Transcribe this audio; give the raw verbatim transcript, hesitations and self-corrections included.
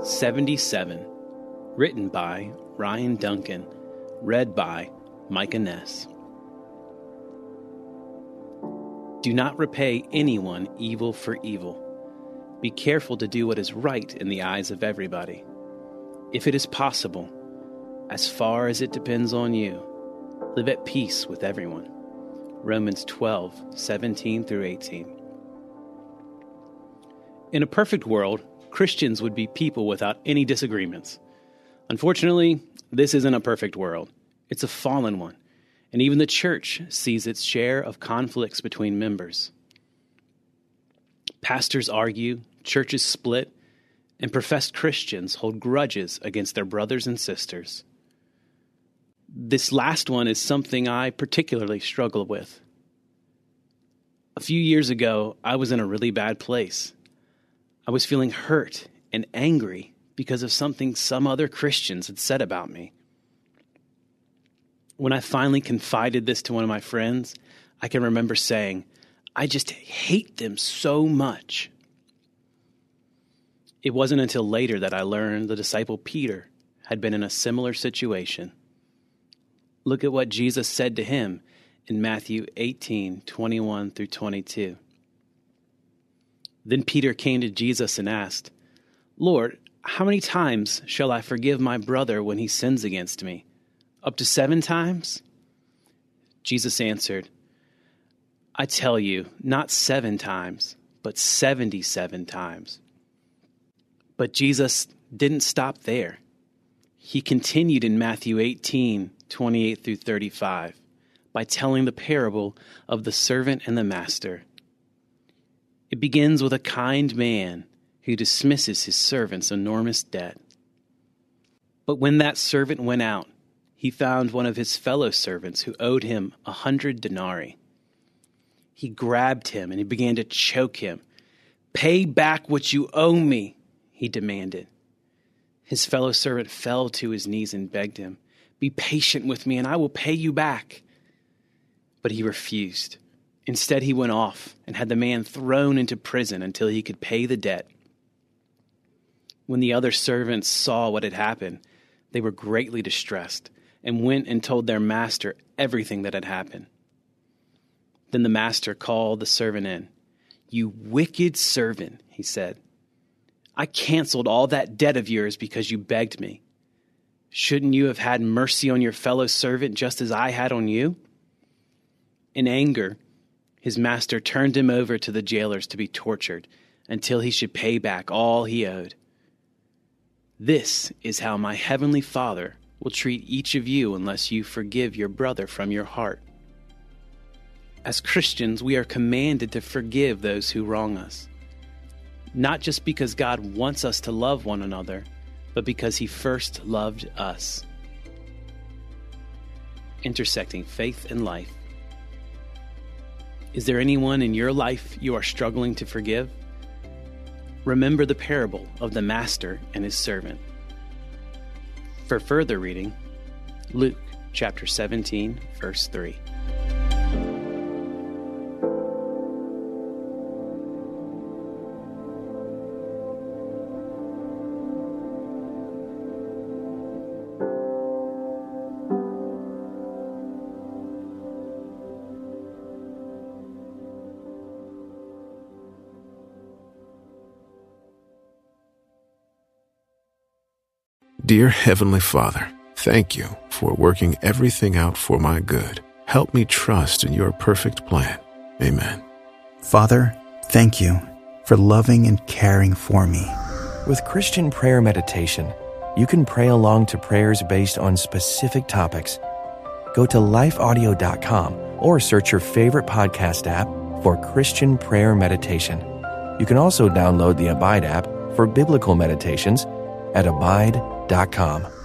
seventy-seven, written by Ryan Duncan, read by Micah Ness. Do not repay anyone evil for evil. Be careful to do what is right in the eyes of everybody. If it is possible, as far as it depends on you, live at peace with everyone. Romans twelve, seventeen through eighteen. In a perfect world, Christians would be people without any disagreements. Unfortunately, this isn't a perfect world. It's a fallen one, and even the church sees its share of conflicts between members. Pastors argue, churches split, and professed Christians hold grudges against their brothers and sisters. This last one is something I particularly struggle with. A few years ago, I was in a really bad place. I was feeling hurt and angry because of something some other Christians had said about me. When I finally confided this to one of my friends, I can remember saying, I just hate them so much. It wasn't until later that I learned the disciple Peter had been in a similar situation. Look at what Jesus said to him in Matthew eighteen, twenty-one through twenty-two. Then Peter came to Jesus and asked, Lord, how many times shall I forgive my brother when he sins against me? Up to seven times? Jesus answered, I tell you, not seven times, but seventy-seven times. But Jesus didn't stop there. He continued in Matthew eighteen, twenty-eight through thirty-five, by telling the parable of the servant and the master. It begins with a kind man who dismisses his servant's enormous debt. But when that servant went out, he found one of his fellow servants who owed him a hundred denarii. He grabbed him and he began to choke him. Pay back what you owe me, he demanded. His fellow servant fell to his knees and begged him, be patient with me and I will pay you back. But he refused. Instead, he went off and had the man thrown into prison until he could pay the debt. When the other servants saw what had happened, they were greatly distressed and went and told their master everything that had happened. Then the master called the servant in. You wicked servant, he said. I canceled all that debt of yours because you begged me. Shouldn't you have had mercy on your fellow servant just as I had on you? In anger, his master turned him over to the jailers to be tortured until he should pay back all he owed. This is how my heavenly Father will treat each of you unless you forgive your brother from your heart. As Christians, we are commanded to forgive those who wrong us, not just because God wants us to love one another, but because he first loved us. Intersecting faith and life. Is there anyone in your life you are struggling to forgive? Remember the parable of the master and his servant. For further reading, Luke chapter seventeen, verse three. Dear Heavenly Father, thank you for working everything out for my good. Help me trust in your perfect plan. Amen. Father, thank you for loving and caring for me. With Christian Prayer Meditation, you can pray along to prayers based on specific topics. Go to life audio dot com or search your favorite podcast app for Christian Prayer Meditation. You can also download the Abide app for biblical meditations at abide dot com.